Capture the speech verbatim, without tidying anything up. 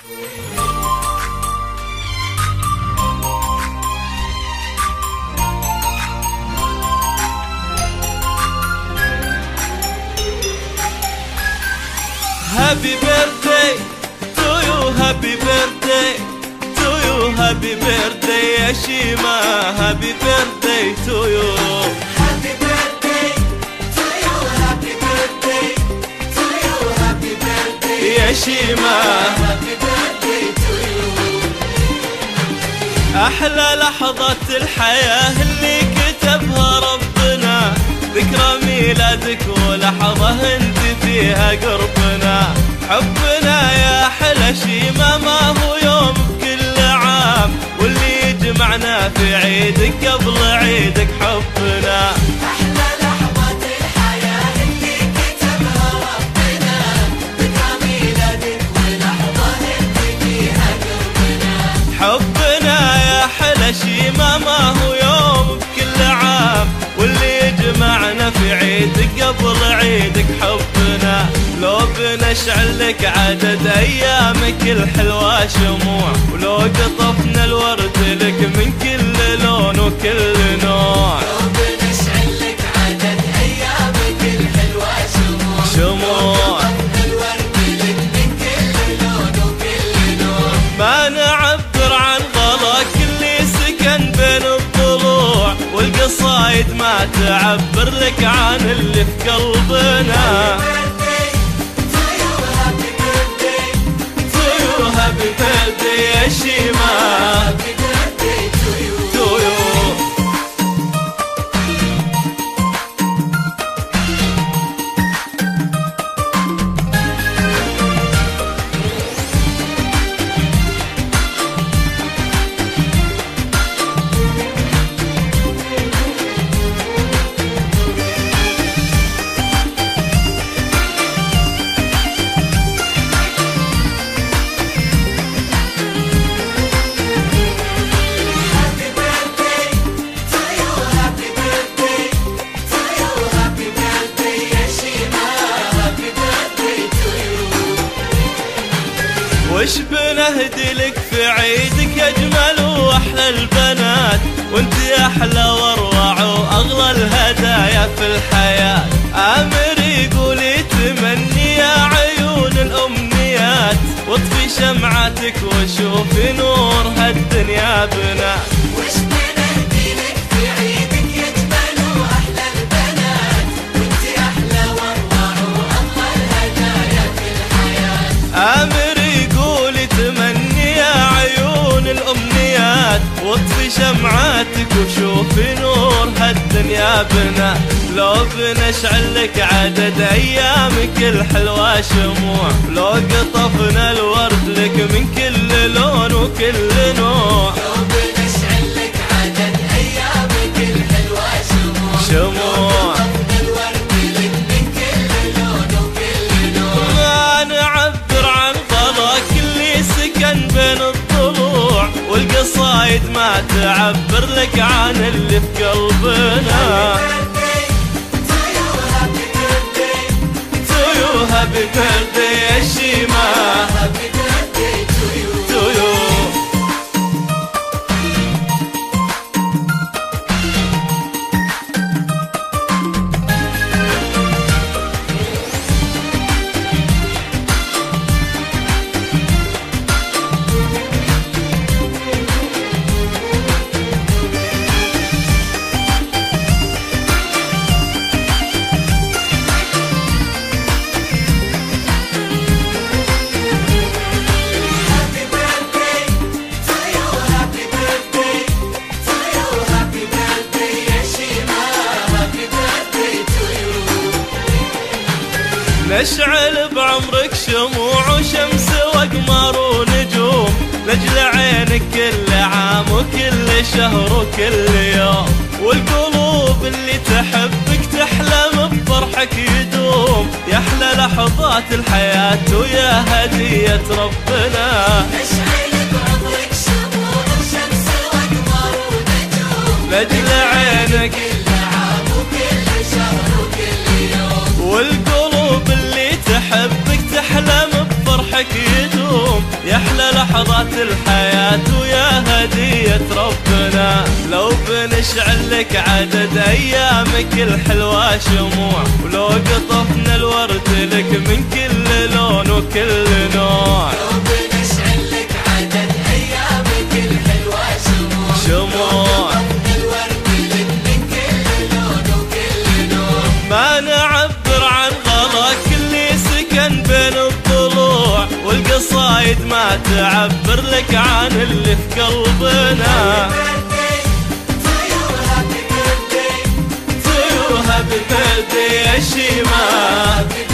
Happy birthday to you, happy birthday to you, happy birthday يا شيماء, happy birthday to you. Happy birthday to you, happy birthday to you, happy birthday يا شيماء, happy birthday to you. أحلى لحظات الحياة اللي كتبها ربنا, ذكرى ميلادك ولحظة انت فيها قربنا. حبنا يا أحلى شيماء ما هو يوم بكل عام, واللي يجمعنا في عيدك قبل عيدك حبنا. أحلى لحظات الحياة اللي كتبها ربنا, ذكرى ميلادك ولحظة انت فيها قربنا. حبنا يا أحلى شيماء ما هو يوم بكل عام, واللي يجمعنا في عيدك قبل عيدك حبنا. لو بنشعل لك عدد أيامك الحلوة شموع, ولو قطفنا الورد لك من كل لون وكل نوع. لو بنشعل لك عدد أيامك الحلوة شموع, شموع الورد لك من كل لون وكل نوع. ما نعبر عن غلاك اللي سكن بين الضلوع, والقصايد ما تعبر لك عن اللي في قلبنا. Happy birthday يا شيماء, Happy birthday to you. to you. Happy birthday to you, happy birthday to you, happy birthday يا شيماء, happy birthday to you. وش بنهدي لك في عيدك أجمل وأحلى البنات, وانت أحلى واروع وأغلى الهدايا في الحياة. آمر يقول يتمني يا عيون الأمنيات, واطفي شمعتك وشوفي نور هالدنيا بنات. وش بنهدي لك في عيدك يجمل وأحلى البنات, وانت أحلى واروع وأغلى الهدايا في الحياة. آمر يقول يتمني يا عيون الأمنيات, واطفي شمعاتك وشوفي نور هالدنيا بنا. لو بنشعل لك عدد أيامك الحلوة شموع, لو قطفنا الورد لك من كل لون وكل نوع. لو بنشعل لك عدد أيامك الحلوة شموع, شموع الورد لك من كل لون وكل نوع. ما نعبر عن غلاك اللي سكن بين الضلوع, والقصايد ما تعبر لك عن اللي في قلبنا. Happy birthday يا شيماء, Happy birthday to you. to you. Happy birthday to you, happy birthday to you, happy birthday يا شيماء, happy birthday to you. نشعل بعمرك شموع وشمس واقمار ونجوم, نجل عينك كل عام وكل شهر وكل يوم, والقلوب اللي تحبك تحلم بفرحك يدوم. يا احلى لحظات الحياة ويا هدية ربنا. نشعل بعمرك شموع وشمس واقمار ونجوم, نجل عينك كل عام وكل شهر وكل يوم, والقلوب اللي تحبك تحلم بفرحك يدوم. يا احلى الحياة ويا هدية ربنا. لو بنشعل لك عدد أيامك الحلوة شموع، ولو قطفنا الورد لك من كل لون وكل نوع. لو بنشعل لك عدد أيامك الحلوة شموع، شموع الورد لك من كل لون وكل نوع. ما نعبر عن غلاك اللي سكن بين الضلوع، والقصايد ما تعبر لك عن اللي في قلبنا. Happy birthday, Happy birthday يا شيماء.